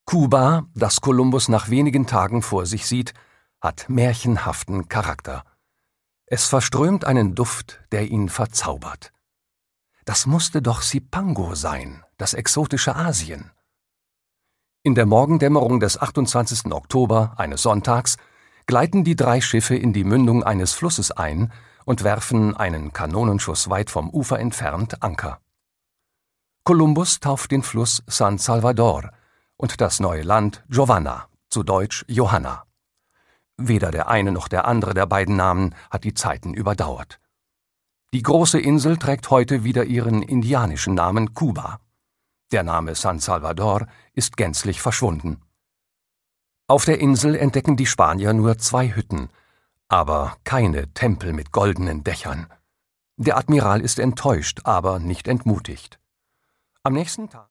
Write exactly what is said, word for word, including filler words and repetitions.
Kuba, das Kolumbus nach wenigen Tagen vor sich sieht, hat märchenhaften Charakter. Es verströmt einen Duft, der ihn verzaubert. Das musste doch Zipango sein, das exotische Asien. In der Morgendämmerung des achtundzwanzigsten Oktober, eines Sonntags, gleiten die drei Schiffe in die Mündung eines Flusses ein und werfen einen Kanonenschuss weit vom Ufer entfernt Anker. Kolumbus tauft den Fluss San Salvador und das neue Land Giovanna, zu Deutsch Johanna. Weder der eine noch der andere der beiden Namen hat die Zeiten überdauert. Die große Insel trägt heute wieder ihren indianischen Namen Kuba. Der Name San Salvador ist gänzlich verschwunden. Auf der Insel entdecken die Spanier nur zwei Hütten, aber keine Tempel mit goldenen Dächern. Der Admiral ist enttäuscht, aber nicht entmutigt. Am nächsten Tag